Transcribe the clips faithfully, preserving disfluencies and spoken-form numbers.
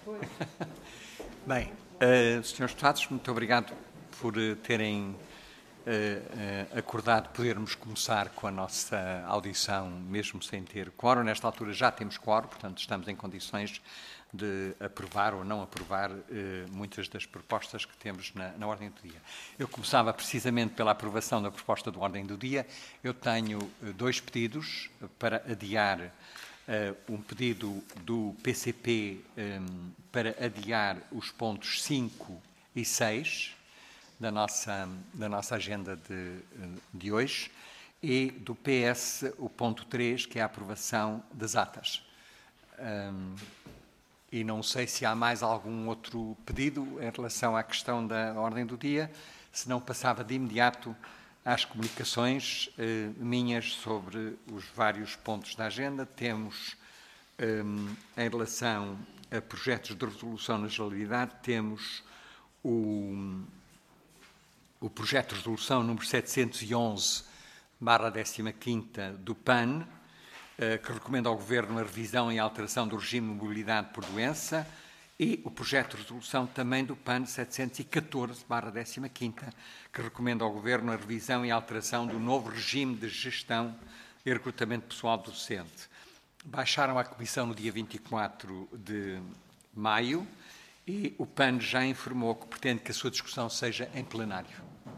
Bem, uh, senhores deputados, muito obrigado por uh, terem uh, uh, acordado podermos começar com a nossa audição, mesmo sem ter quórum. Nesta altura já temos quórum, portanto estamos em condições de aprovar ou não aprovar uh, muitas das propostas que temos na, na ordem do dia. Eu começava precisamente pela aprovação da proposta da ordem do dia. Eu tenho uh, dois pedidos para adiar. Uh, um pedido do P C P um, para adiar os pontos cinco e seis da nossa, da nossa agenda de, de hoje, e do P S o ponto três, que é a aprovação das atas. Um, e não sei se há mais algum outro pedido em relação à questão da ordem do dia, se não passava de imediato às comunicações eh, minhas sobre os vários pontos da agenda. Temos, eh, em relação a projetos de resolução na generalidade, temos o, o projeto de resolução número setecentos e onze barra décima quinta do P A N, eh, que recomenda ao Governo a revisão e a alteração do regime de mobilidade por doença, e o projeto de resolução também do P A N setecentos e catorze barra décima quinta, que recomenda ao Governo a revisão e a alteração do novo regime de gestão e recrutamento pessoal docente. Baixaram à Comissão no dia vinte e quatro de maio e o P A N já informou que pretende que a sua discussão seja em plenário.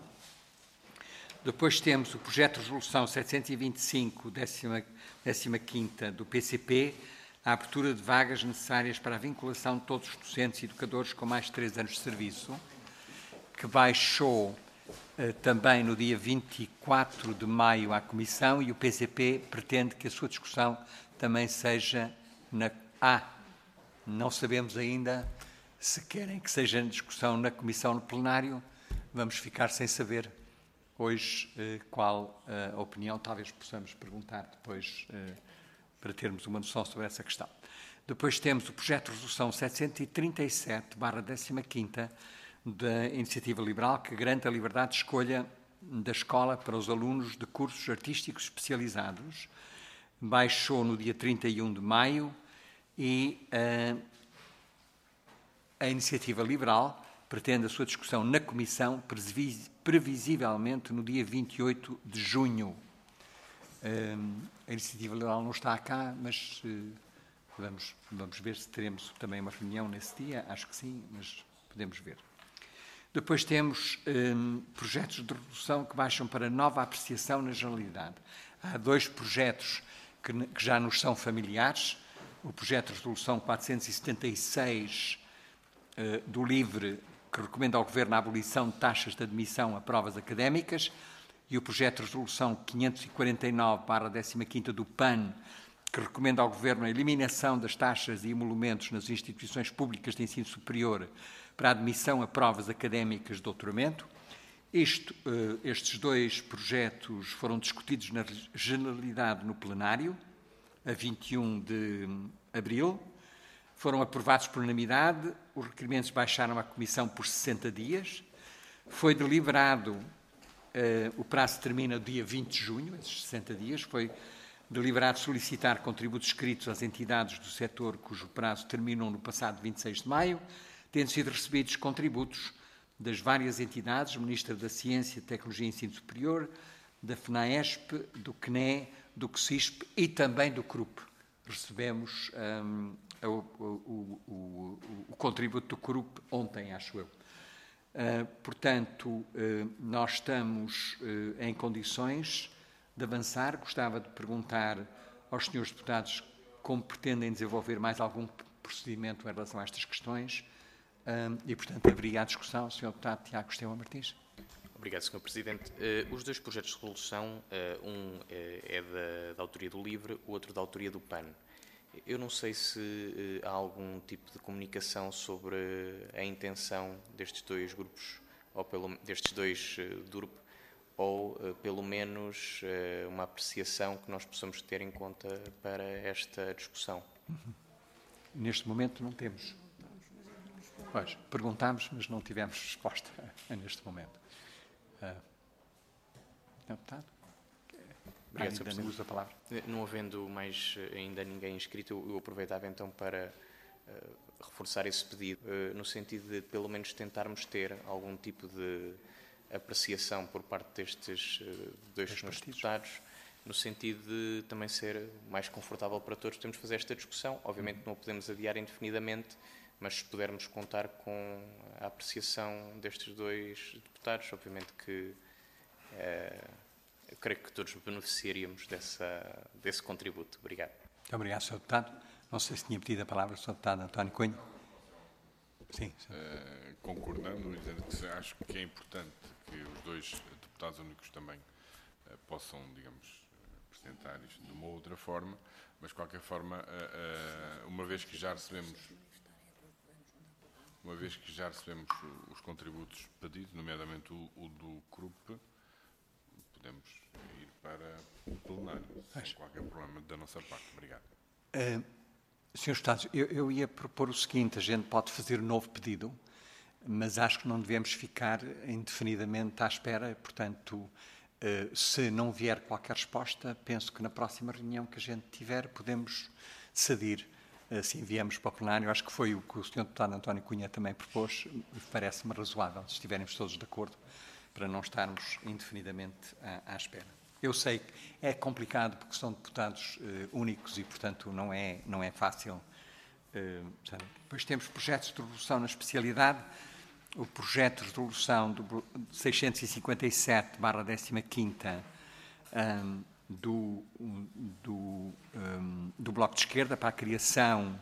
Depois temos o projeto de resolução setecentos e vinte e cinco, décima quinta do P C P, a abertura de vagas necessárias para a vinculação de todos os docentes e educadores com mais de três anos de serviço, que baixou eh, também no dia vinte e quatro de maio à Comissão, e o P C P pretende que a sua discussão também seja na... Ah, não sabemos ainda se querem que seja em discussão na Comissão no plenário. Vamos ficar sem saber hoje eh, qual eh, a opinião. Talvez possamos perguntar depois... Eh, para termos uma noção sobre essa questão. Depois temos o projeto de resolução setecentos e trinta e sete barra décima quinta da Iniciativa Liberal, que garante a liberdade de escolha da escola para os alunos de cursos artísticos especializados. Baixou no dia trinta e um de maio e uh, a Iniciativa Liberal pretende a sua discussão na Comissão, previsivelmente no dia vinte e oito de junho. Uh, a Iniciativa Liberal não está cá, mas uh, vamos, vamos ver se teremos também uma reunião nesse dia. Acho que sim, mas podemos ver. Depois temos um, projetos de resolução que baixam para nova apreciação na generalidade. Há dois projetos que, que já nos são familiares. O projeto de resolução quatrocentos e setenta e seis uh, do LIVRE, que recomenda ao Governo a abolição de taxas de admissão a provas académicas, e o projeto de resolução quinhentos e quarenta e nove barra décima quinta do P A N, que recomenda ao Governo a eliminação das taxas e emolumentos nas instituições públicas de ensino superior para a admissão a provas académicas de doutoramento. Isto, estes dois projetos foram discutidos na generalidade no plenário, a vinte e um de abril, foram aprovados por unanimidade, os requerimentos baixaram à Comissão por sessenta dias, foi deliberado. Uh, o prazo termina no dia vinte de junho, esses sessenta dias. Foi deliberado solicitar contributos escritos às entidades do setor cujo prazo terminou no passado vinte e seis de maio, tendo sido recebidos contributos das várias entidades, do Ministério da Ciência, Tecnologia e Ensino Superior, da FNAESP, do C N E, do CSISP e também do C R U P. Recebemos um, o, o, o, o contributo do C R U P ontem, acho eu. Uh, portanto, uh, nós estamos uh, em condições de avançar. Gostava de perguntar aos senhores deputados como pretendem desenvolver mais algum procedimento em relação a estas questões uh, e, portanto, abriria a discussão. senhor Deputado Tiago Esteban Martins. Obrigado, senhor Presidente. Uh, os dois projetos de resolução, uh, um uh, é da, da autoria do LIVRE, o outro da autoria do P A N. Eu não sei se uh, há algum tipo de comunicação sobre a intenção destes dois grupos, ou pelo, destes dois uh, D U R P, ou uh, pelo menos uh, uma apreciação que nós possamos ter em conta para esta discussão. Uhum. Neste momento não temos. Pois, perguntámos, mas não tivemos resposta neste momento. Uh, deputado? Obrigado, senhor Presidente. Usa a palavra. Não havendo mais ainda ninguém inscrito, eu aproveitava então para reforçar esse pedido, no sentido de, pelo menos, tentarmos ter algum tipo de apreciação por parte destes dois senhores deputados, no sentido de também ser mais confortável para todos. Podemos fazer esta discussão, obviamente não a podemos adiar indefinidamente, mas se pudermos contar com a apreciação destes dois deputados, obviamente que eh, eu creio que todos beneficiaríamos dessa, desse contributo. Obrigado. Muito obrigado, senhor Deputado. Não sei se tinha pedido a palavra o senhor Deputado António Cunha. Sim. Uh, concordando, dizendo que acho que é importante que os dois deputados únicos também uh, possam, digamos, apresentar isto de uma outra forma, mas de qualquer forma, uh, uh, uma vez que já recebemos uma vez que já recebemos os contributos pedidos, nomeadamente o, o do C R U P, podemos ir para o plenário, sem qualquer problema da nossa parte. Obrigado. Uh, senhores Deputados, eu, eu ia propor o seguinte: a gente pode fazer um novo pedido, mas acho que não devemos ficar indefinidamente à espera. Portanto, uh, se não vier qualquer resposta, penso que na próxima reunião que a gente tiver, podemos decidir uh, se enviamos para o plenário. Acho que foi o que o senhor Deputado António Cunha também propôs, e parece-me razoável, se estivermos todos de acordo, para não estarmos indefinidamente à, à espera. Eu sei que é complicado porque são deputados uh, únicos e, portanto, não é, não é fácil. Uh, depois temos projetos de resolução na especialidade. O projeto de resolução do seiscentos e cinquenta e sete barra décima quinta um, do, do, um, do Bloco de Esquerda para a criação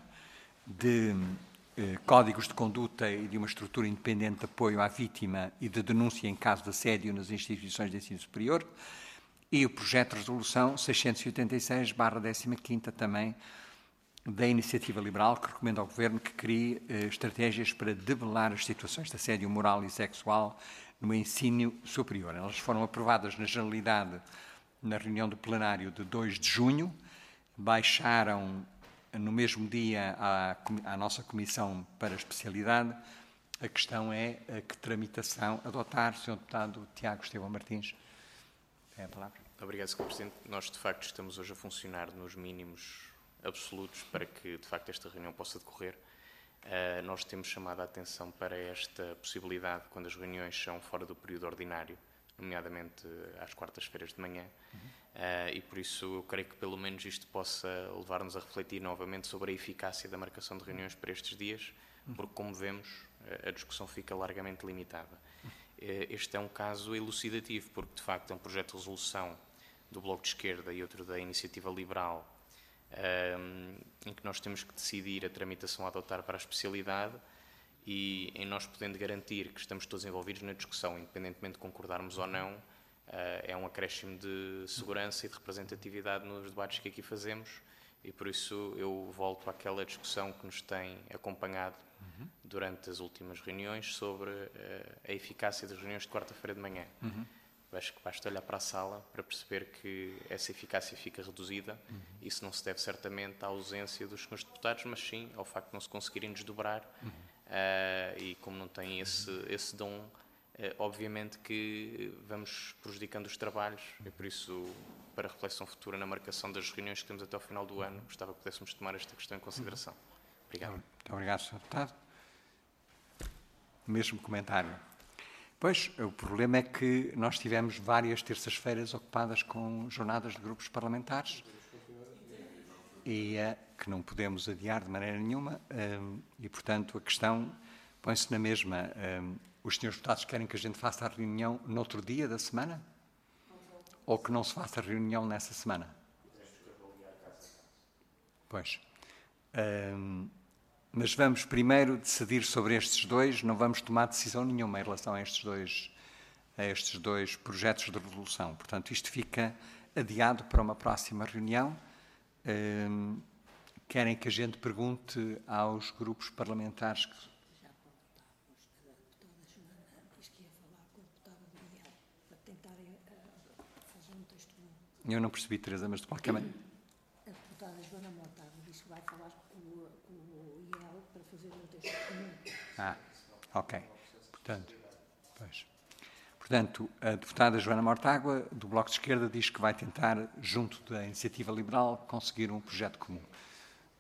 de uh, códigos de conduta e de uma estrutura independente de apoio à vítima e de denúncia em caso de assédio nas instituições de ensino superior. E o projeto de resolução seiscentos e oitenta e seis barra décima quinta também da Iniciativa Liberal, que recomenda ao Governo que crie eh, estratégias para debelar as situações de assédio moral e sexual no ensino superior. Elas foram aprovadas na generalidade na reunião do plenário de dois de junho, baixaram no mesmo dia à, à nossa Comissão para a Especialidade. A questão é a que tramitação adotar. senhor Deputado Tiago Estevão Martins. É a palavra. Obrigado, senhor Presidente. Nós, de facto, estamos hoje a funcionar nos mínimos absolutos para que, de facto, esta reunião possa decorrer. Uh, nós temos chamado a atenção para esta possibilidade quando as reuniões são fora do período ordinário, nomeadamente às quartas-feiras de manhã, uh, e por isso eu creio que pelo menos isto possa levar-nos a refletir novamente sobre a eficácia da marcação de reuniões para estes dias, porque, como vemos, a discussão fica largamente limitada. Este é um caso elucidativo, porque, de facto, é um projeto de resolução do Bloco de Esquerda e outro da Iniciativa Liberal, um, em que nós temos que decidir a tramitação a adotar para a especialidade e, em nós podendo garantir que estamos todos envolvidos na discussão, independentemente de concordarmos ou não, uh, é um acréscimo de segurança e de representatividade nos debates que aqui fazemos, e por isso eu volto àquela discussão que nos tem acompanhado uhum. durante as últimas reuniões sobre uh, a eficácia das reuniões de quarta-feira de manhã. Uhum. Eu acho que basta olhar para a sala para perceber que essa eficácia fica reduzida. Uhum. Isso não se deve certamente à ausência dos senhores deputados, mas sim ao facto de não se conseguirem desdobrar uhum. uh, e como não têm esse, esse dom, uh, obviamente que vamos prejudicando os trabalhos e por isso, para reflexão futura na marcação das reuniões que temos até ao final do ano, gostava que pudéssemos tomar esta questão em consideração. Obrigado. Muito obrigado, senhor Deputado. O mesmo comentário. Pois, o problema é que nós tivemos várias terças-feiras ocupadas com jornadas de grupos parlamentares e uh, que não podemos adiar de maneira nenhuma um, e, portanto, a questão põe-se na mesma. Um, os senhores deputados querem que a gente faça a reunião no outro dia da semana? Ou que não se faça a reunião nessa semana? Pois. Um, mas vamos primeiro decidir sobre estes dois, não vamos tomar decisão nenhuma em relação a estes dois, a estes dois projetos de resolução. Portanto, isto fica adiado para uma próxima reunião. Um, querem que a gente pergunte aos grupos parlamentares que... Já para votarmos, a deputada Joana disse que ia falar com o deputado Adriano para tentarem uh, fazer um texto comum. Eu não percebi, Teresa, mas de qualquer maneira... A deputada Joana Mortágua disse que vai falar com o, com o I E L para fazer um texto comum. Ah, ok. Portanto, pois. Portanto, a deputada Joana Mortágua, do Bloco de Esquerda, diz que vai tentar, junto da Iniciativa Liberal, conseguir um projeto comum.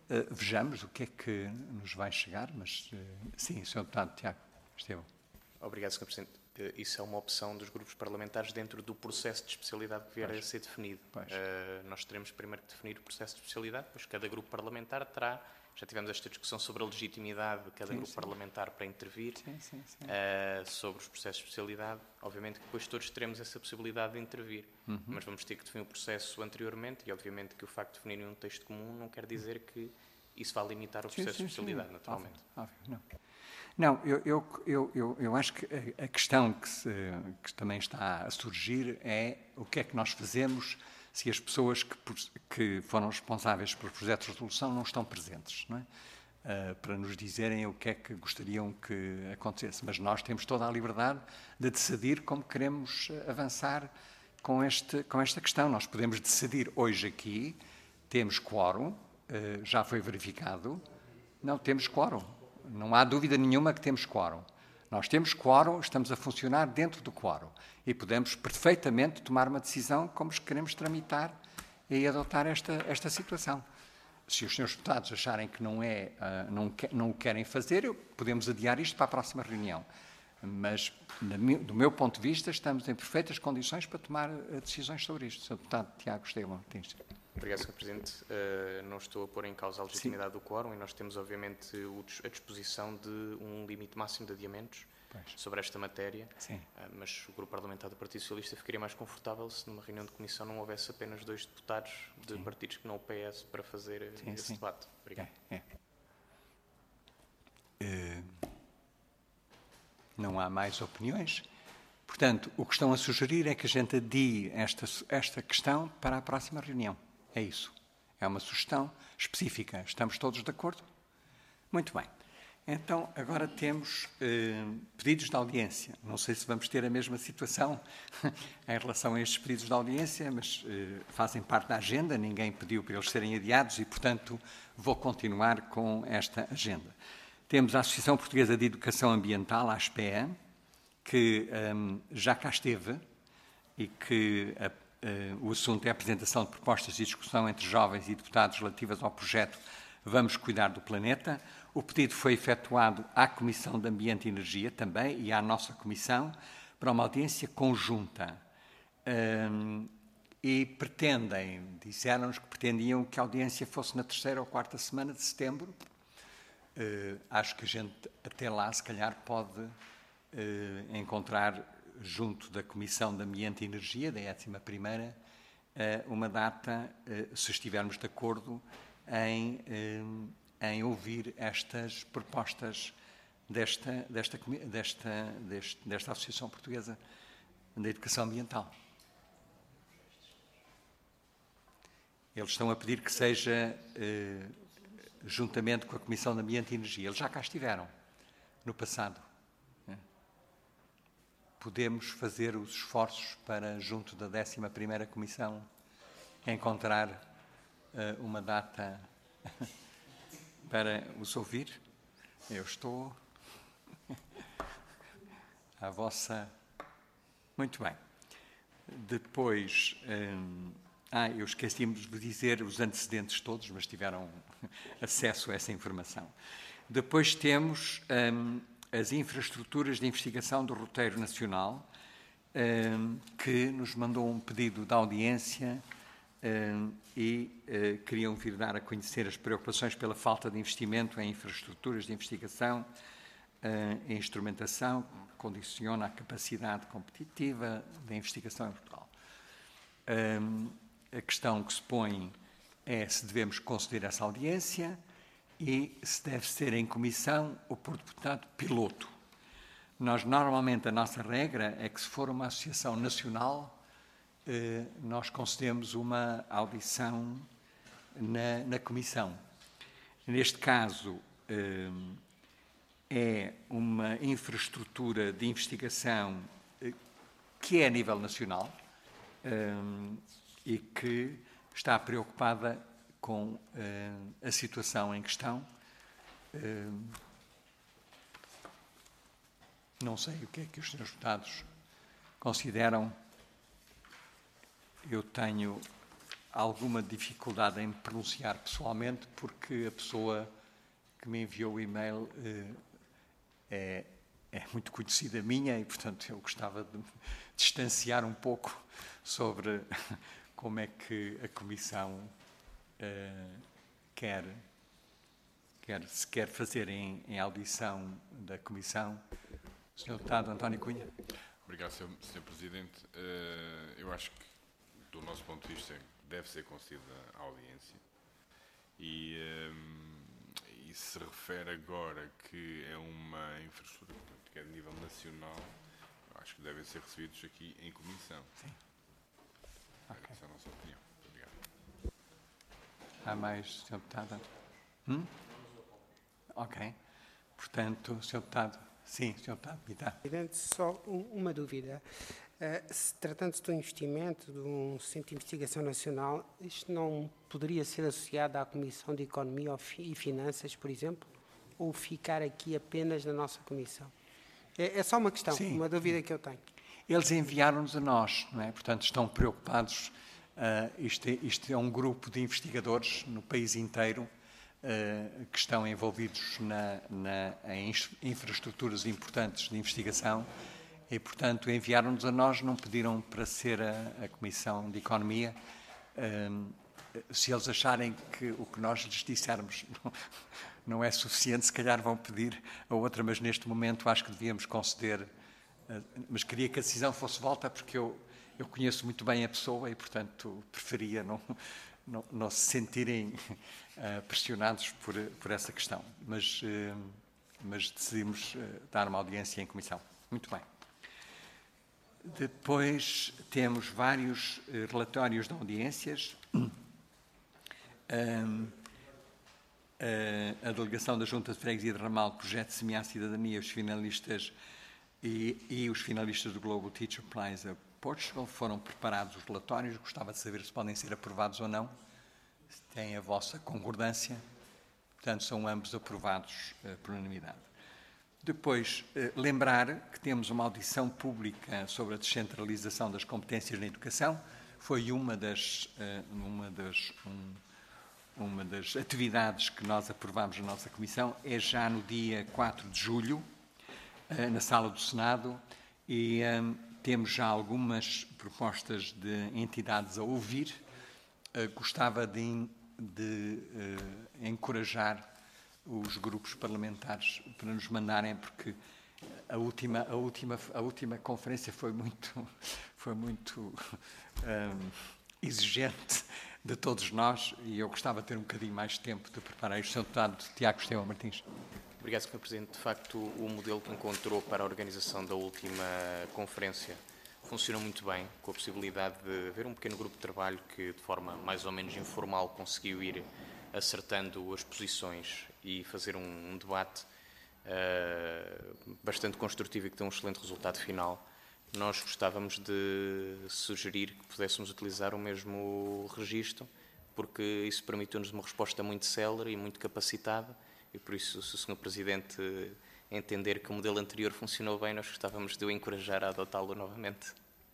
uh, vejamos o que é que nos vai chegar, mas uh, sim, senhor Deputado Tiago Estevam. Obrigado, senhor Presidente. Isso é uma opção dos grupos parlamentares dentro do processo de especialidade que vier Pois. a ser definido. Pois. Uh, nós teremos primeiro que definir o processo de especialidade, depois cada grupo parlamentar terá, já tivemos esta discussão sobre a legitimidade de cada Sim, grupo sim. parlamentar para intervir, Sim, sim, sim. uh, sobre os processos de especialidade. Obviamente que depois todos teremos essa possibilidade de intervir, Uhum. mas vamos ter que definir o processo anteriormente e obviamente que o facto de definirem um texto comum não quer dizer que isso vá limitar o Sim, processo sim, de especialidade, sim. naturalmente. Óbvio, óbvio, não. Não, eu, eu, eu, eu, eu acho que a, a questão que, se, que também está a surgir é o que é que nós fazemos se as pessoas que, que foram responsáveis pelos projetos de resolução não estão presentes, não é? Uh, para nos dizerem o que é que gostariam que acontecesse. Mas nós temos toda a liberdade de decidir como queremos avançar com, este, com esta questão. Nós podemos decidir hoje aqui, temos quórum, uh, já foi verificado, não temos quórum. Não há dúvida nenhuma que temos quórum. Nós temos quórum, estamos a funcionar dentro do quórum e podemos perfeitamente tomar uma decisão como queremos tramitar e adotar esta, esta situação. Se os senhores deputados acharem que não, é, uh, não, que, não o querem fazer, eu, podemos adiar isto para a próxima reunião. Mas, na, do meu ponto de vista, estamos em perfeitas condições para tomar uh, decisões sobre isto. senhor Deputado Tiago Estevam, tens. Obrigado, senhor Presidente. Uh, não estou a pôr em causa a legitimidade Sim. do quórum e nós temos, obviamente, o, a disposição de um limite máximo de adiamentos pois. sobre esta matéria, uh, mas o Grupo Parlamentar do Partido Socialista ficaria mais confortável se numa reunião de comissão não houvesse apenas dois deputados de sim. partidos que não o P S para fazer sim, esse sim. debate. Obrigado. É, é. Uh, não há mais opiniões? Portanto, o que estão a sugerir é que a gente adie esta, esta questão para a próxima reunião. É isso. É uma sugestão específica. Estamos todos de acordo? Muito bem. Então, agora temos eh, pedidos de audiência. Não sei se vamos ter a mesma situação em relação a estes pedidos de audiência, mas eh, fazem parte da agenda, ninguém pediu para eles serem adiados e, portanto, vou continuar com esta agenda. Temos a Associação Portuguesa de Educação Ambiental, a ASPEA, que um, já cá esteve e que a, uh, o assunto é a apresentação de propostas de discussão entre jovens e deputados relativas ao projeto Vamos Cuidar do Planeta. O pedido foi efetuado à Comissão de Ambiente e Energia também e à nossa Comissão para uma audiência conjunta. Um, e pretendem, disseram-nos que pretendiam que a audiência fosse na terceira ou quarta semana de setembro. Uh, acho que a gente até lá, se calhar, pode uh, encontrar junto da Comissão de Ambiente e Energia, da décima primeira, uh, uma data, uh, se estivermos de acordo, em, uh, em ouvir estas propostas desta, desta, desta, desta, desta Associação Portuguesa da Educação Ambiental. Eles estão a pedir que seja... Uh, juntamente com a Comissão de Ambiente e Energia. Eles já cá estiveram, no passado. Podemos fazer os esforços para, junto da décima primeira Comissão, encontrar uh, uma data para os ouvir? Eu estou à vossa... Muito bem. Depois... Um, Ah, eu esqueci-me de dizer os antecedentes todos, mas tiveram acesso a essa informação. Depois temos um, as infraestruturas de investigação do roteiro nacional, um, que nos mandou um pedido de audiência um, e uh, queriam vir dar a conhecer as preocupações pela falta de investimento em infraestruturas de investigação uh, e instrumentação, que condiciona a capacidade competitiva da investigação em Portugal. Um, A questão que se põe é se devemos conceder essa audiência e se deve ser em comissão ou por deputado piloto. Nós, normalmente, a nossa regra é que se for uma associação nacional, eh, nós concedemos uma audição na, na comissão. Neste caso, eh, é uma infraestrutura de investigação eh, que é a nível nacional, eh, e que está preocupada com uh, a situação em questão. Uh, não sei o que é que os senhores deputados consideram. Eu tenho alguma dificuldade em pronunciar pessoalmente, porque a pessoa que me enviou o e-mail eh, é, é muito conhecida minha e, portanto, eu gostava de me distanciar um pouco sobre como é que a Comissão eh, quer, quer, se quer fazer em, em audição da Comissão. senhor Deputado António Cunha. Obrigado, senhor senhor Presidente. Uh, eu acho que, do nosso ponto de vista, deve ser concedida a audiência. E, um, e se refere agora que é uma infraestrutura portanto, que é de nível nacional, eu acho que devem ser recebidos aqui em comissão. Sim. Okay. Essa é a nossa opinião. Muito obrigado. Há mais, senhor Deputado? Hum? Ok. Portanto, senhor Deputado, sim, senhor Deputado, Vidal. Presidente, só um, uma dúvida. Uh, se tratando-se de um investimento, de um centro de investigação nacional, isto não poderia ser associado à Comissão de Economia e Finanças, por exemplo? Ou ficar aqui apenas na nossa Comissão? É, é só uma questão, Sim. uma dúvida que eu tenho. Eles enviaram-nos a nós, não é? Portanto, estão preocupados. Uh, isto, é, isto é um grupo de investigadores no país inteiro uh, que estão envolvidos na, na, em infraestruturas importantes de investigação e, portanto, enviaram-nos a nós, não pediram para ser a, a Comissão de Economia. Uh, se eles acharem que o que nós lhes dissermos não, não é suficiente, se calhar vão pedir a outra, mas neste momento acho que devíamos conceder. Mas queria que a decisão fosse volta, porque eu, eu conheço muito bem a pessoa e, portanto, preferia não, não, não se sentirem uh, pressionados por, por essa questão. Mas, uh, mas decidimos uh, dar uma audiência em comissão. Muito bem. Depois temos vários uh, relatórios de audiências. Um, uh, a delegação da Junta de Freguesia de Ramal, projeto de Semear Cidadania, os finalistas E, e os finalistas do Global Teacher Prize a Portugal foram preparados os relatórios. Gostava de saber se podem ser aprovados ou não, se têm a vossa concordância. Portanto, são ambos aprovados uh, por unanimidade. Depois, uh, lembrar que temos uma audição pública sobre a descentralização das competências na educação. Foi uma das, uh, uma das, um, uma das atividades que nós aprovámos na nossa Comissão. É já no dia quatro de julho. Na sala do Senado e um, temos já algumas propostas de entidades a ouvir. Uh, gostava de, de uh, encorajar os grupos parlamentares para nos mandarem, porque a última, a última, a última conferência foi muito, foi muito um, exigente de todos nós e eu gostava de ter um bocadinho mais de tempo de preparar isto. senhor Deputado Tiago Estevão Martins. Obrigado, senhor Presidente. De facto, o modelo que encontrou para a organização da última conferência funcionou muito bem, com a possibilidade de haver um pequeno grupo de trabalho que, de forma mais ou menos informal, conseguiu ir acertando as posições e fazer um, um debate uh, bastante construtivo e que deu um excelente resultado final. Nós gostávamos de sugerir que pudéssemos utilizar o mesmo registro, porque isso permitiu-nos uma resposta muito célere e muito capacitada. E por isso, se o senhor Presidente entender que o modelo anterior funcionou bem, nós gostávamos de o encorajar a adotá-lo novamente.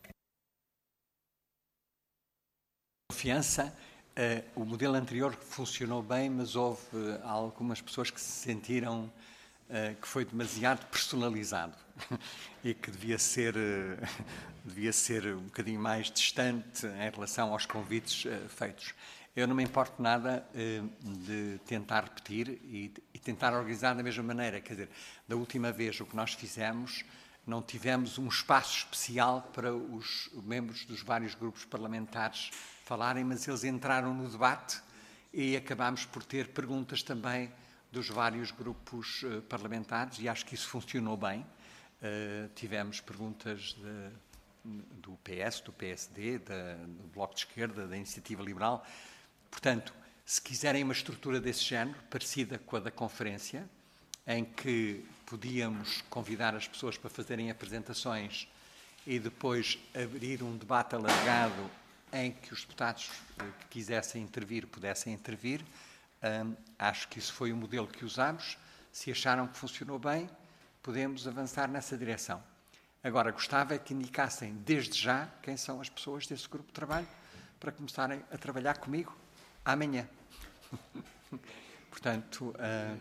Confiança, uh, o modelo anterior funcionou bem, mas houve uh, algumas pessoas que se sentiram uh, que foi demasiado personalizado e que devia ser, uh, devia ser um bocadinho mais distante em relação aos convites uh, feitos. Eu não me importo nada eh, de tentar repetir e, e tentar organizar da mesma maneira. Quer dizer, da última vez o que nós fizemos, não tivemos um espaço especial para os membros dos vários grupos parlamentares falarem, mas eles entraram no debate e acabámos por ter perguntas também dos vários grupos eh, parlamentares e acho que isso funcionou bem. Uh, tivemos perguntas de, do P S, do P S D, da, do Bloco de Esquerda, da Iniciativa Liberal. Portanto, se quiserem uma estrutura desse género, parecida com a da conferência, em que podíamos convidar as pessoas para fazerem apresentações e depois abrir um debate alargado em que os deputados que quisessem intervir pudessem intervir, hum, acho que isso foi o modelo que usámos. Se acharam que funcionou bem, podemos avançar nessa direção. Agora, gostava que indicassem desde já quem são as pessoas desse grupo de trabalho, para começarem a trabalhar comigo amanhã. Portanto, uh...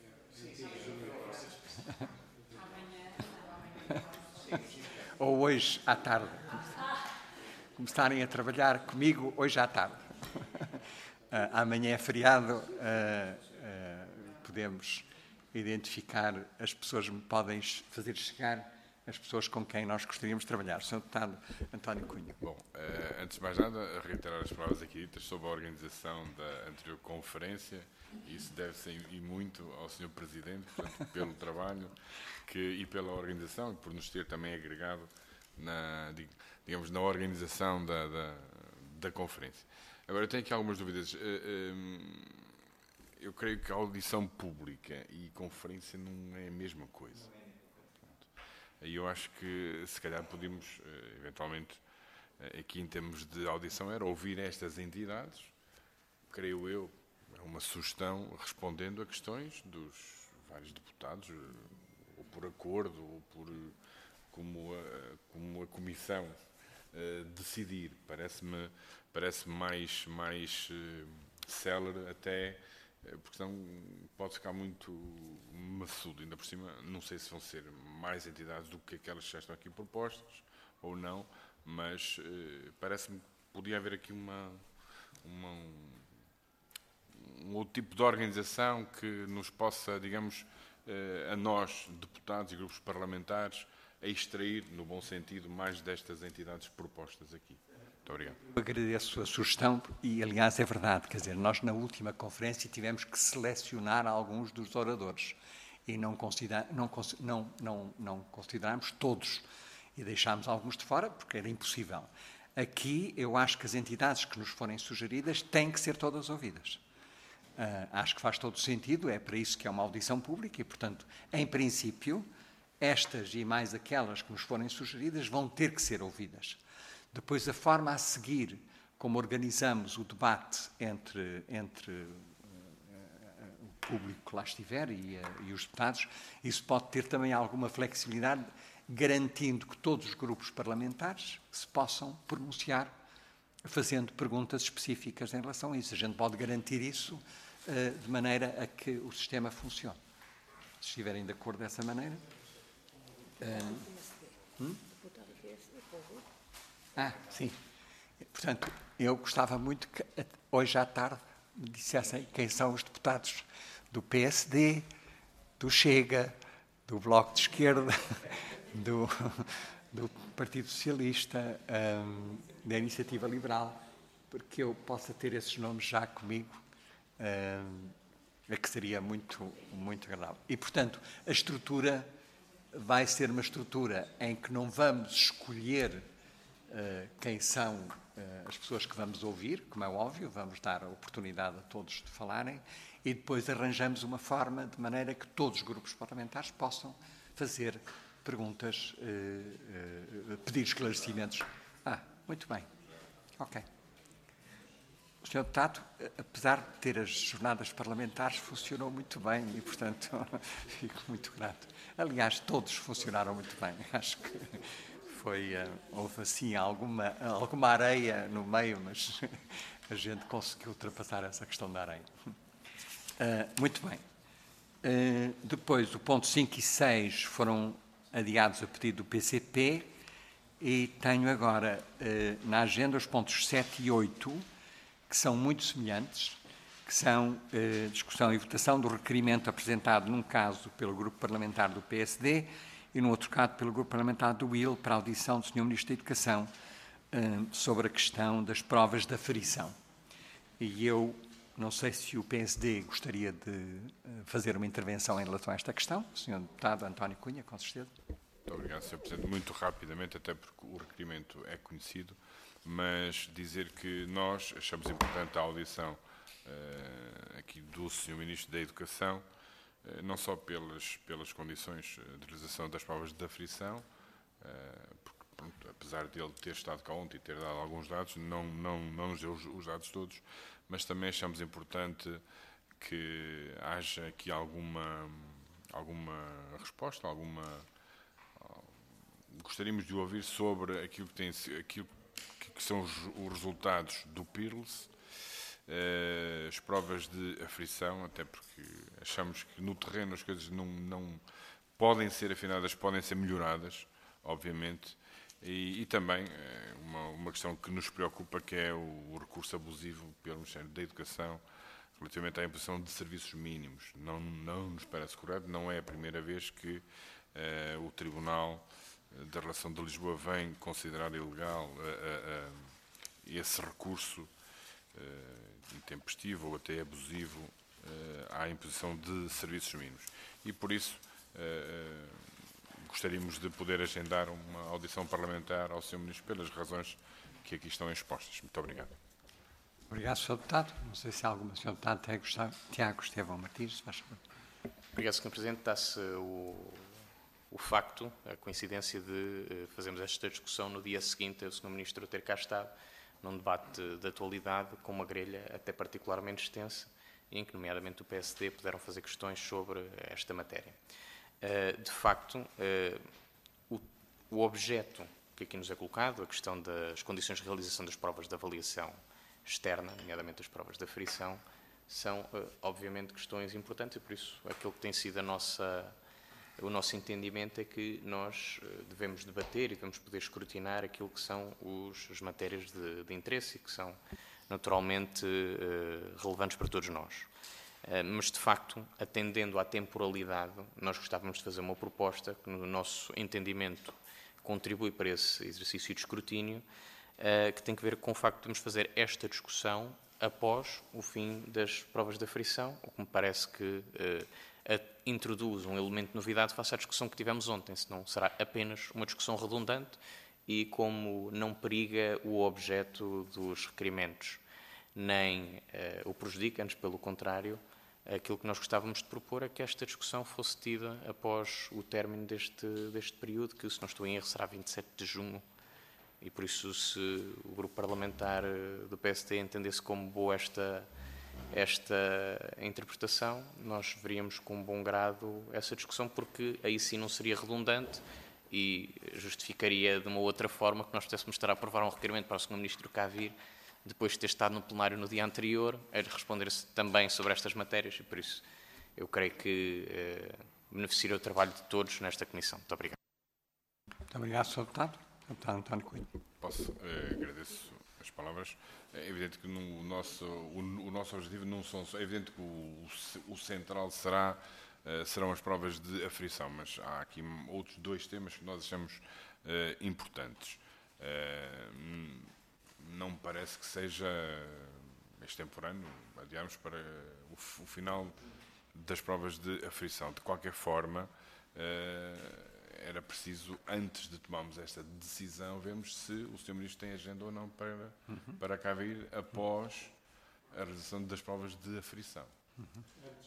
ou hoje à tarde. Começarem a trabalhar comigo hoje à tarde. Uh, amanhã é feriado, uh, uh, podemos identificar as pessoas, me podem fazer chegar as pessoas com quem nós gostaríamos de trabalhar. senhor Deputado António Cunha. Bom, uh, antes de mais nada, reiterar as palavras aqui ditas sobre a organização da anterior conferência. Isso deve-se e muito ao senhor Presidente, portanto, pelo trabalho que, e pela organização, e por nos ter também agregado na, digamos, na organização da, da, da conferência. Agora, eu tenho aqui algumas dúvidas. Uh, um, eu creio que a audição pública e conferência não é a mesma coisa. E eu acho que, se calhar, podíamos, eventualmente, aqui em termos de audição, era ouvir estas entidades, creio eu, é uma sugestão respondendo a questões dos vários deputados, ou por acordo, ou por como a, como a Comissão uh, decidir. Parece-me parece mais, mais uh, célere até, porque senão pode ficar muito maçudo. Ainda por cima, não sei se vão ser mais entidades do que aquelas que já estão aqui propostas ou não, mas eh, parece-me que podia haver aqui uma, uma, um, um outro tipo de organização que nos possa, digamos, eh, a nós, deputados e grupos parlamentares, a extrair, no bom sentido, mais destas entidades propostas aqui. Muito obrigado. Eu agradeço a sugestão e, aliás, é verdade. Quer dizer, nós na última conferência tivemos que selecionar alguns dos oradores e não, considera, não, não, não, não consideramos todos e deixámos alguns de fora porque era impossível. Aqui, eu acho que as entidades que nos forem sugeridas têm que ser todas ouvidas. Uh, acho que faz todo sentido, é para isso que é uma audição pública e, portanto, em princípio, estas e mais aquelas que nos forem sugeridas vão ter que ser ouvidas. Depois, a forma a seguir, como organizamos o debate entre, entre uh, uh, o público que lá estiver e, uh, e os deputados, isso pode ter também alguma flexibilidade, garantindo que todos os grupos parlamentares se possam pronunciar, fazendo perguntas específicas em relação a isso. A gente pode garantir isso uh, de maneira a que o sistema funcione. Se estiverem de acordo dessa maneira. Uh, hum? Ah, sim. Portanto, eu gostava muito que hoje à tarde me dissessem quem são os deputados do P S D, do Chega, do Bloco de Esquerda, do, do Partido Socialista, um, da Iniciativa Liberal, porque eu possa ter esses nomes já comigo, um, é que seria muito, muito agradável. E, portanto, a estrutura vai ser uma estrutura em que não vamos escolher Uh, quem são uh, as pessoas que vamos ouvir, como é óbvio, vamos dar a oportunidade a todos de falarem e depois arranjamos uma forma de maneira que todos os grupos parlamentares possam fazer perguntas, uh, uh, pedir esclarecimentos. Ah, muito bem. Ok. O senhor Deputado, apesar de ter as jornadas parlamentares, funcionou muito bem e, portanto, fico muito grato. Aliás, todos funcionaram muito bem. Acho que foi, houve assim alguma, alguma areia no meio, mas a gente conseguiu ultrapassar essa questão da areia. Uh, muito bem. Uh, depois, o ponto cinco e seis foram adiados a pedido do P C P e tenho agora uh, na agenda os pontos sete e oito, que são muito semelhantes, que são uh, discussão e votação do requerimento apresentado num caso pelo Grupo Parlamentar do P S D e no outro caso pelo Grupo Parlamentar do W I L para a audição do senhor Ministro da Educação uh, sobre a questão das provas de aferição. E eu não sei se o P S D gostaria de uh, fazer uma intervenção em relação a esta questão. O senhor Deputado António Cunha, com certeza. Muito obrigado, senhor Presidente. Muito rapidamente, até porque o requerimento é conhecido, mas dizer que nós achamos importante a audição uh, aqui do senhor Ministro da Educação, não só pelas, pelas condições de realização das provas de aferição, porque, pronto, apesar de ele ter estado cá ontem e ter dado alguns dados, não, não, não nos deu os, os dados todos, mas também achamos importante que haja aqui alguma, alguma resposta, alguma... Gostaríamos de ouvir sobre aquilo que, tem, aquilo que são os, os resultados do PIRLS, uh, as provas de aflição, até porque achamos que no terreno as coisas não, não podem ser afinadas, podem ser melhoradas, obviamente, e, e também uh, uma, uma questão que nos preocupa, que é o, o recurso abusivo pelo Ministério da Educação relativamente à imposição de serviços mínimos. Não, não nos parece correto, não é a primeira vez que uh, o Tribunal da Relação de Lisboa vem considerar ilegal uh, uh, uh, esse recurso uh, intempestivo ou até abusivo uh, à imposição de serviços mínimos. E por isso uh, gostaríamos de poder agendar uma audição parlamentar ao senhor Ministro pelas razões que aqui estão expostas. Muito obrigado. Obrigado, senhor Deputado. Não sei se há alguma, senhor Deputado Tiago Estevão Martins, se faz favor. Obrigado, senhor Presidente. Dá-se o, o facto, a coincidência de uh, fazermos esta discussão no dia seguinte ao senhor Ministro ter cá estado, num debate de atualidade, com uma grelha até particularmente extensa, em que, nomeadamente, o P S D puderam fazer questões sobre esta matéria. Uh, de facto, uh, o, o objeto que aqui nos é colocado, a questão das condições de realização das provas de avaliação externa, nomeadamente as provas de aflição, são, obviamente, questões importantes e, por isso, aquilo que tem sido a nossa, o nosso entendimento é que nós devemos debater e devemos poder escrutinar aquilo que são os, as matérias de, de interesse e que são, naturalmente, relevantes para todos nós. Mas, de facto, atendendo à temporalidade, nós gostávamos de fazer uma proposta que, no nosso entendimento, contribui para esse exercício de escrutínio, Uh, que tem que ver com o facto de termos fazer esta discussão após o fim das provas de aflição, o que me parece que uh, a, introduz um elemento de novidade face à discussão que tivemos ontem, senão será apenas uma discussão redundante e como não periga o objeto dos requerimentos, nem uh, o prejudica, antes pelo contrário, aquilo que nós gostávamos de propor é que esta discussão fosse tida após o término deste, deste período, que, se não estou em erro, será vinte e sete de junho. E por isso, se o grupo parlamentar do P S D entendesse como boa esta, esta interpretação, nós veríamos com bom grado essa discussão, porque aí sim não seria redundante e justificaria de uma outra forma que nós pudéssemos estar a aprovar um requerimento para o senhor Ministro cá vir, depois de ter estado no plenário no dia anterior, a responder-se também sobre estas matérias, e por isso eu creio que eh, beneficiaria o trabalho de todos nesta Comissão. Muito obrigado. Muito obrigado, senhor Deputado. Deputado António Coelho. Posso, eh, agradeço as palavras. É evidente que no nosso, o, o nosso objetivo não são... É evidente que o, o, o central será, eh, serão as provas de aflição, mas há aqui outros dois temas que nós achamos eh, importantes. Eh, não me parece que seja extemporâneo, adiamos para o, o final das provas de aflição. De qualquer forma, eh, era preciso, antes de tomarmos esta decisão, vermos se o senhor Ministro tem agenda ou não para, uhum. para cá vir após a realização das provas de aflição. Uhum.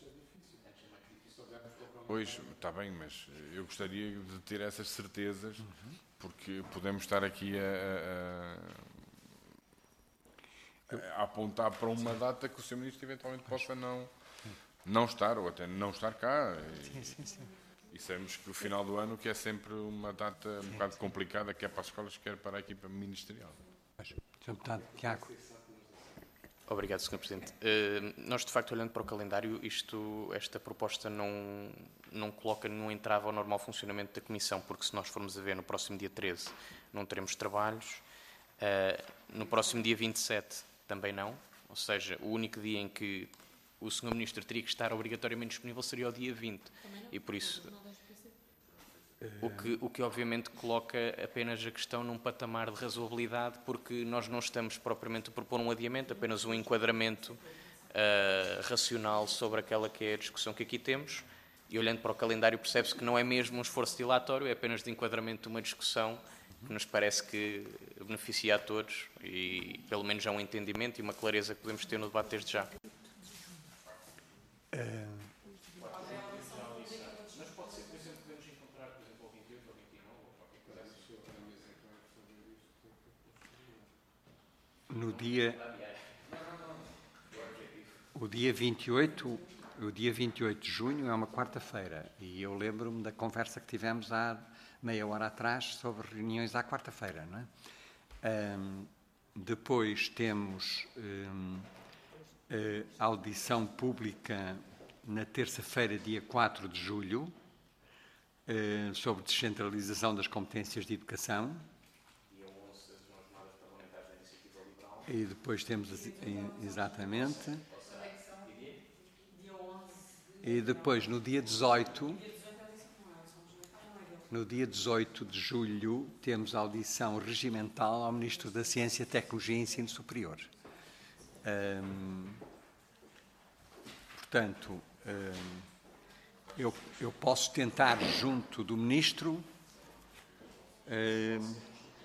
Pois, está bem, mas eu gostaria de ter essas certezas, uhum. porque podemos estar aqui a, a, a apontar para uma data que o senhor Ministro eventualmente possa não, não estar, ou até não estar cá. Sim, sim, sim. E sabemos que o final do ano, que é sempre uma data um bocado complicada, quer para as escolas, quer para a equipa ministerial. senhor Deputado Tiago. Obrigado, senhor Presidente. Uh, nós, de facto, olhando para o calendário, isto, esta proposta não, não coloca nenhum entrave ao normal funcionamento da Comissão, porque se nós formos a ver no próximo dia treze não teremos trabalhos, uh, no próximo dia vinte e sete também não, ou seja, o único dia em que o senhor Ministro teria que estar obrigatoriamente disponível seria o dia vinte. E por isso, o que, o que obviamente coloca apenas a questão num patamar de razoabilidade, porque nós não estamos propriamente a propor um adiamento, apenas um enquadramento uh, racional sobre aquela que é a discussão que aqui temos. E olhando para o calendário percebe-se que não é mesmo um esforço dilatório, é apenas de enquadramento de uma discussão que nos parece que beneficia a todos e pelo menos há um entendimento e uma clareza que podemos ter no debate desde já. Uh... No dia, o dia vinte e oito, o dia vinte e oito de junho é uma quarta-feira e eu lembro-me da conversa que tivemos há meia hora atrás sobre reuniões à quarta-feira, não é? Um, depois temos um, a audição pública na terça-feira, dia quatro de julho, uh, sobre descentralização das competências de educação. Dia onze, as jornadas parlamentares da Iniciativa Liberal. E depois temos, exatamente, e depois no dia dezoito, no dia dezoito de julho, temos a audição regimental ao Ministro da Ciência, Tecnologia e Ensino Superior. Hum, portanto, hum, eu, eu posso tentar, junto do Ministro, hum,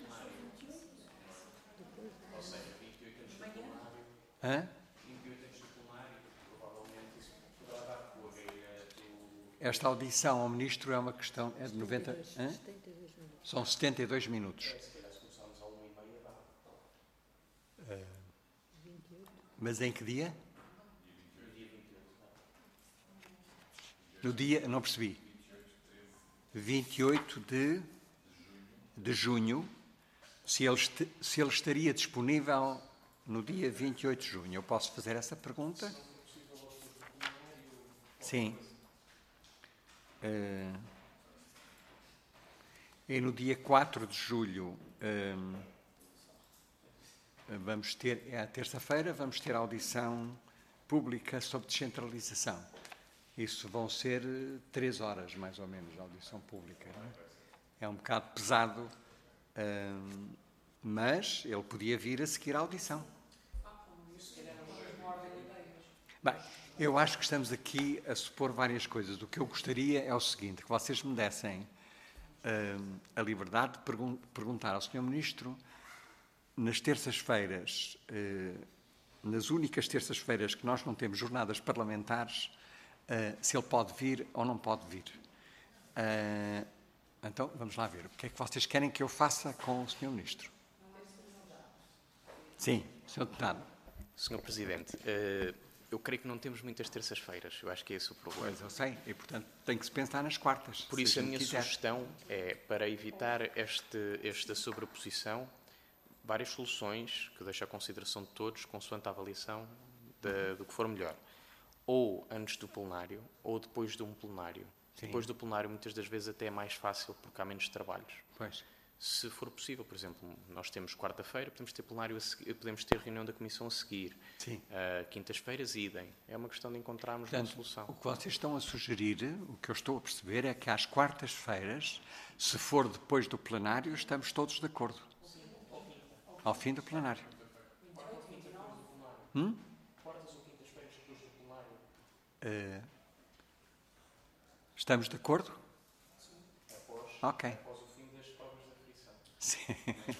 hã? Esta audição ao Ministro é uma questão... É de noventa... Hã? São setenta e dois minutos. Uh, mas em que dia? No dia... Não percebi. vinte e oito de, de junho. Se ele, est, se ele estaria disponível no dia vinte e oito de junho. Eu posso fazer essa pergunta? Sim. Uh, e no dia quatro de julho uh, vamos ter, é a terça-feira, vamos ter audição pública sobre descentralização. Isso vão ser três horas, mais ou menos, de audição pública. Não é? É um bocado pesado, uh, mas ele podia vir a seguir a audição. Bem, eu acho que estamos aqui a supor várias coisas. O que eu gostaria é o seguinte, que vocês me dessem uh, a liberdade de pergun perguntar ao senhor Ministro, nas terças-feiras, uh, nas únicas terças-feiras que nós não temos jornadas parlamentares, uh, se ele pode vir ou não pode vir. Uh, então, vamos lá ver. O que é que vocês querem que eu faça com o senhor Ministro? Sim, senhor Deputado. senhor Presidente, uh... eu creio que não temos muitas terças-feiras. Eu acho que é esse o problema. Pois, eu sei. E, portanto, tem que se pensar nas quartas. Por isso, a minha quiser. sugestão é, para evitar este, esta sobreposição, várias soluções que deixo à consideração de todos, consoante a avaliação de, do que for melhor. Ou antes do plenário, ou depois de um plenário. Sim. Depois do plenário, muitas das vezes até é mais fácil, porque há menos trabalhos. Pois. Se for possível, por exemplo, nós temos quarta-feira, podemos ter plenário a seguir, podemos ter reunião da Comissão a seguir. Sim. Uh, quintas-feiras, idem. É uma questão de encontrarmos Portanto, uma solução. o que vocês estão a sugerir, o que eu estou a perceber, é que às quartas-feiras, se for depois do plenário, estamos todos de acordo. Ao fim do plenário. Hum? Uh, estamos de acordo? Ok. Sim.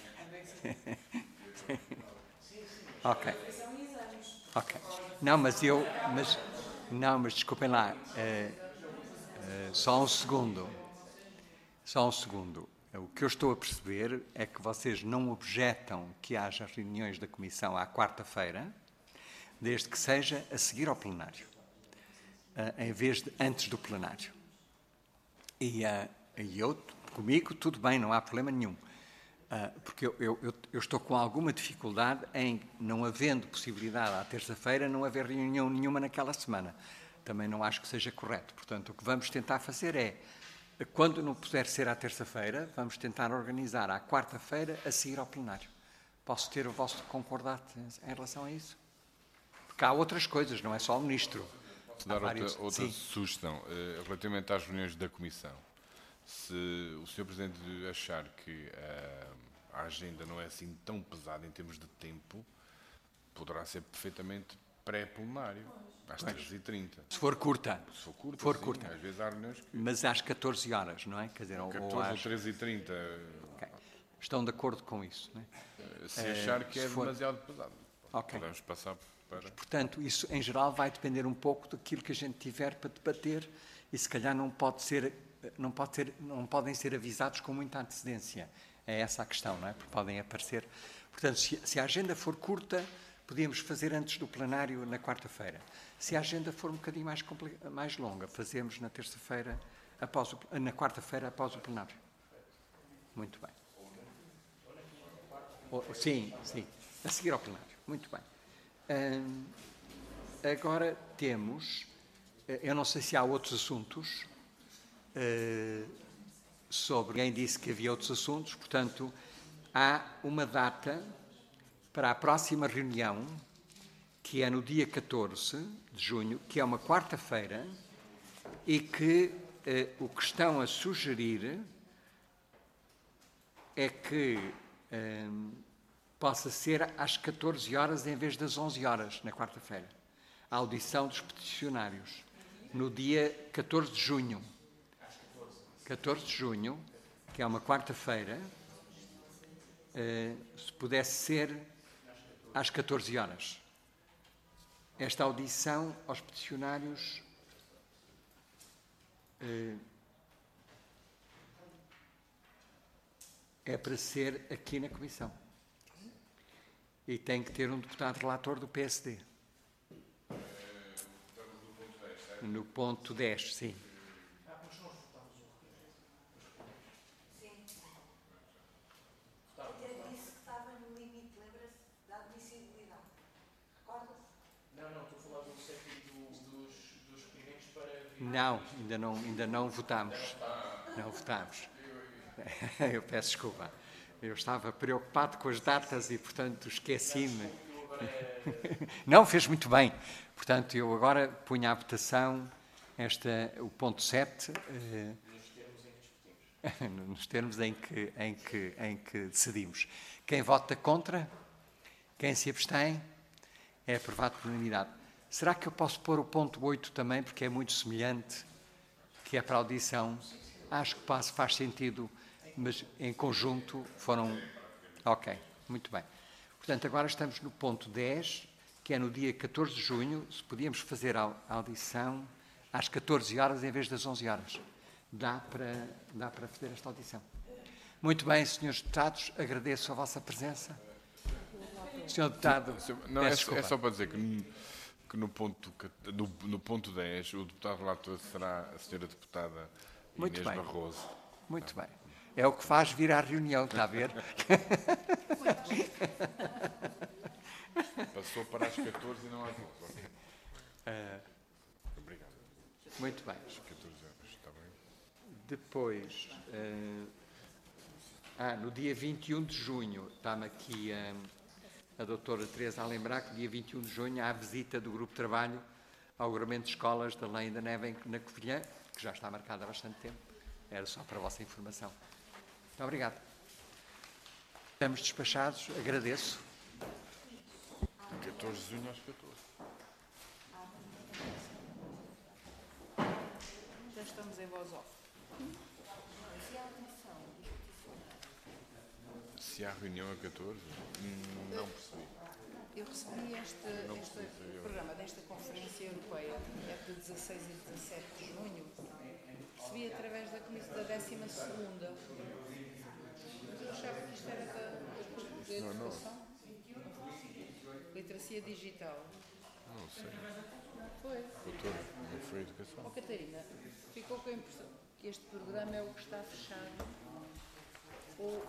Ok. Ok. Não, mas eu... Mas, não, mas desculpem lá. Uh, uh, só um segundo. Só um segundo. O que eu estou a perceber é que vocês não objetam que haja reuniões da Comissão à quarta-feira, desde que seja a seguir ao plenário, uh, em vez de antes do plenário. E, uh, e eu, comigo, tudo bem, não há problema nenhum. Uh, porque eu, eu, eu estou com alguma dificuldade em, não havendo possibilidade à terça-feira, não haver reunião nenhuma naquela semana. Também não acho que seja correto. Portanto, o que vamos tentar fazer é, quando não puder ser à terça-feira, vamos tentar organizar à quarta-feira a seguir ao plenário. Posso ter o vosso concordate em relação a isso? Porque há outras coisas, não é só o Ministro. Posso dar vários... outra, outra sugestão, uh, relativamente às reuniões da Comissão. Se o senhor Presidente achar que uh, a agenda não é assim tão pesada em termos de tempo, poderá ser perfeitamente pré-plenário, às três e trinta. Se for curta. Se for curta, for sim, curta. Às vezes há reuniões que... Mas às catorze horas, não é? Quer dizer, catorze ou, às... ou três e trinta. Okay. Estão de acordo com isso, não é? Se achar que é for... demasiado pesado, okay. podemos passar para... Portanto, isso em geral vai depender um pouco daquilo que a gente tiver para debater e se calhar não pode ser... Não, pode ter, não podem ser avisados com muita antecedência. É essa a questão, não é? Porque podem aparecer. Portanto, se, se a agenda for curta, podemos fazer antes do plenário na quarta-feira. Se a agenda for um bocadinho mais, mais longa, fazemos na terça-feira, após o, na quarta-feira, após o plenário. Muito bem. Oh, sim, sim. A seguir ao plenário. Muito bem. Hum, agora temos, eu não sei se há outros assuntos, uh, sobre, alguém disse que havia outros assuntos, portanto, há uma data para a próxima reunião, que é no dia catorze de junho, que é uma quarta-feira, e que uh, o que estão a sugerir é que um, possa ser às catorze horas em vez das onze horas, na quarta-feira. A audição dos peticionários, no dia catorze de junho. catorze de junho, que é uma quarta-feira, uh, se pudesse ser às catorze horas. Esta audição aos peticionários uh, é para ser aqui na Comissão. E tem que ter um deputado relator do P S D. No ponto dez, sim. Não, ainda não, ainda não votámos. Não votámos. Eu peço desculpa. Eu estava preocupado com as datas e, portanto, esqueci-me. Não, fez muito bem. Portanto, eu agora punho à votação esta, o ponto sete, eh, nos termos em que, em, que, em que decidimos. Quem vota contra? Quem se abstém? É aprovado por unanimidade. Será que eu posso pôr o ponto oito também, porque é muito semelhante, que é para a audição? Acho que passo, faz sentido, mas em conjunto foram... Ok, muito bem. Portanto, agora estamos no ponto dez, que é no dia catorze de junho, se podíamos fazer a audição às catorze horas em vez das onze horas. Dá para, dá para fazer esta audição. Muito bem, senhores deputados, agradeço a vossa presença. senhor Deputado, não, é, é só para dizer que no, que no, ponto, no, no ponto dez o deputado relator será a senhora deputada Muito Inês bem. Barroso. Muito bem. É o que faz vir à reunião, está a ver? Passou para as catorze e não às onze. Okay. Uh, Obrigado. Muito bem. Às catorze horas, está bem? Depois, uh, ah, no dia vinte e um de junho, está-me aqui uh, a doutora Teresa a lembrar que dia vinte e um de junho há a visita do Grupo de Trabalho ao Agrupamento de Escolas da Lei da Neve na Covilhã, que já está marcada há bastante tempo. Era só para a vossa informação. Muito obrigado. Estamos despachados, agradeço. catorze de junho às catorze. Já estamos em voz off. Se há reunião a catorze? Hum, não percebi. Eu recebi este, este programa desta Conferência Europeia, é de dezasseis e dezassete de junho. Recebi através da comissão da décima segunda. Mas eu achava que isto era da, da educação. Literacia digital. Não sei. Foi. Doutor, não foi educação? Oh, Catarina, ficou com a impressão que este programa é o que está fechado. Ou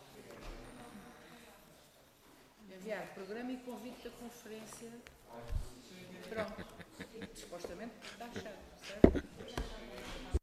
enviar programa e convite da conferência. Pronto. Supostamente está fechado, certo?